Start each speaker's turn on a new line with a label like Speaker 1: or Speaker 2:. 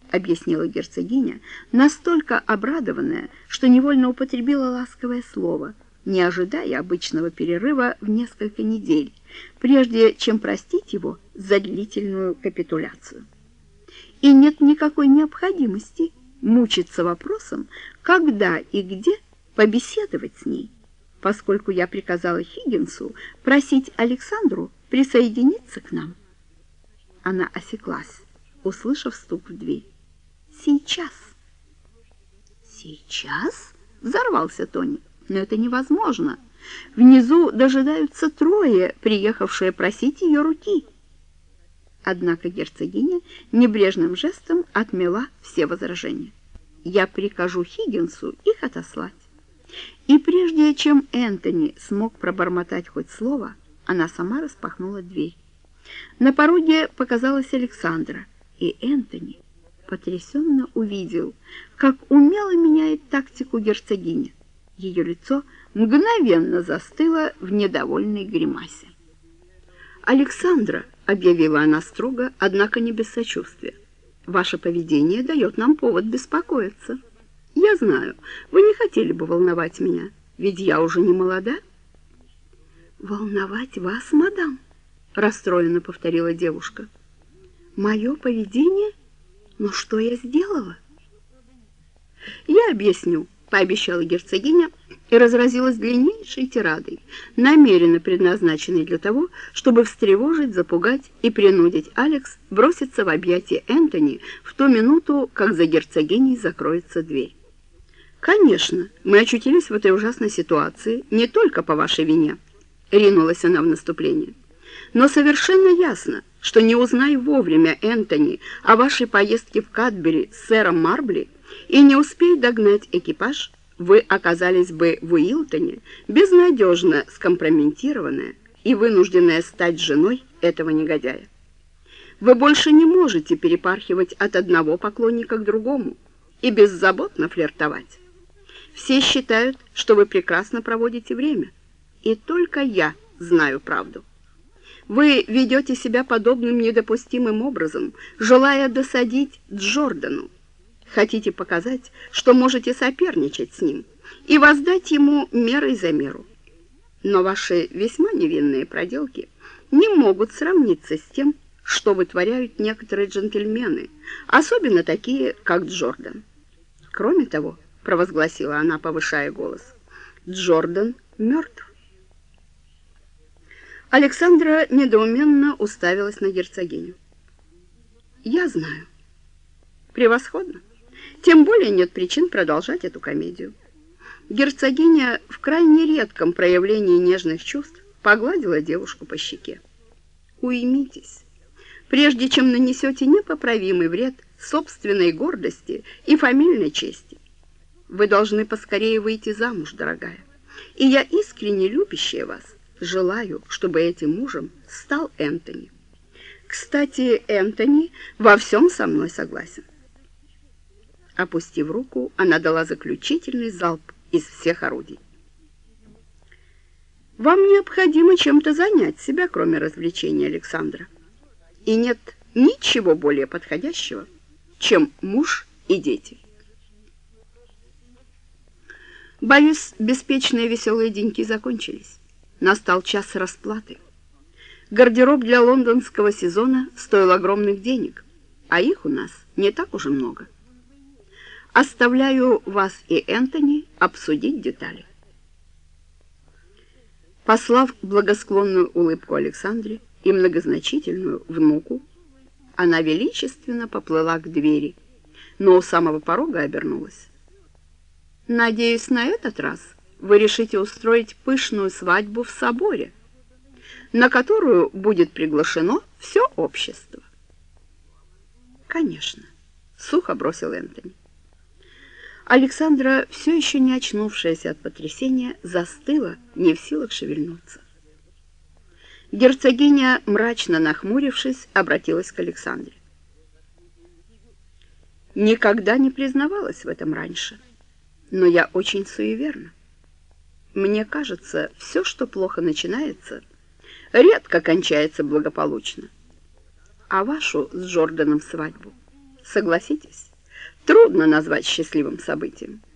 Speaker 1: — объяснила герцогиня, настолько обрадованная, что невольно употребила ласковое слово, не ожидая обычного перерыва в несколько недель, прежде чем простить его за длительную капитуляцию. И нет никакой необходимости мучиться вопросом, когда и где побеседовать с ней, поскольку я приказала Хиггинсу просить Александру присоединиться к нам. Она осеклась, услышав стук в дверь. «Сейчас!» «Сейчас?» — взорвался Тони. «Но это невозможно. Внизу дожидаются трое, приехавшие просить ее руки». Однако герцогиня небрежным жестом отмела все возражения. «Я прикажу Хиггинсу их отослать». И прежде чем Энтони смог пробормотать хоть слово, она сама распахнула дверь. На пороге показалась Александра, и Энтони потрясенно увидел, как умело меняет тактику герцогиня. Ее лицо мгновенно застыло в недовольной гримасе. «Александра», — объявила она строго, однако не без сочувствия, — «ваше поведение дает нам повод беспокоиться. Я знаю, вы не хотели бы волновать меня, ведь я уже не молода». «Волновать вас, мадам?» — расстроенно повторила девушка. «Мое поведение? Но что я сделала?» «Я объясню», — пообещала герцогиня и разразилась длиннейшей тирадой, намеренно предназначенной для того, чтобы встревожить, запугать и принудить Алекс броситься в объятия Энтони в ту минуту, как за герцогиней закроется дверь. «Конечно, мы очутились в этой ужасной ситуации не только по вашей вине», — ринулась она в наступление. «Но совершенно ясно, что не узнай вовремя Энтони о вашей поездке в Кадбери с сэром Марбли и не успей догнать экипаж, вы оказались бы в Уилтоне безнадежно скомпрометированная и вынужденная стать женой этого негодяя. Вы больше не можете перепархивать от одного поклонника к другому и беззаботно флиртовать. Все считают, что вы прекрасно проводите время, и только я знаю правду. Вы ведете себя подобным недопустимым образом, желая досадить Джордану. Хотите показать, что можете соперничать с ним и воздать ему мерой за меру. Но ваши весьма невинные проделки не могут сравниться с тем, что вытворяют некоторые джентльмены, особенно такие, как Джордан. Кроме того, провозгласила она, повышая голос, Джордан мертв. Александра недоуменно уставилась на герцогиню. «Я знаю». «Превосходно. Тем более нет причин продолжать эту комедию». Герцогиня в крайне редком проявлении нежных чувств погладила девушку по щеке. «Уймитесь, прежде чем нанесете непоправимый вред собственной гордости и фамильной чести. Вы должны поскорее выйти замуж, дорогая, и я, искренне любящая вас, желаю, чтобы этим мужем стал Энтони. Кстати, Энтони во всем со мной согласен». Опустив руку, она дала заключительный залп из всех орудий. «Вам необходимо чем-то занять себя, кроме развлечения, Александра. И нет ничего более подходящего, чем муж и дети». Боюсь, беспечные веселые деньки закончились. Настал час расплаты. Гардероб для лондонского сезона стоил огромных денег, а их у нас не так уж и много. Оставляю вас и Энтони обсудить детали. Послав благосклонную улыбку Александре и многозначительную внуку, она величественно поплыла к двери, но у самого порога обернулась. «Надеюсь, на этот раз вы решите устроить пышную свадьбу в соборе, на которую будет приглашено все общество». «Конечно», — сухо бросил Энтони. Александра, все еще не очнувшаяся от потрясения, застыла, не в силах шевельнуться. Герцогиня, мрачно нахмурившись, обратилась к Александре. «Никогда не признавалась в этом раньше, но я очень суеверна. Мне кажется, все, что плохо начинается, редко кончается благополучно. А вашу с Джорданом свадьбу согласитесь, трудно назвать счастливым событием.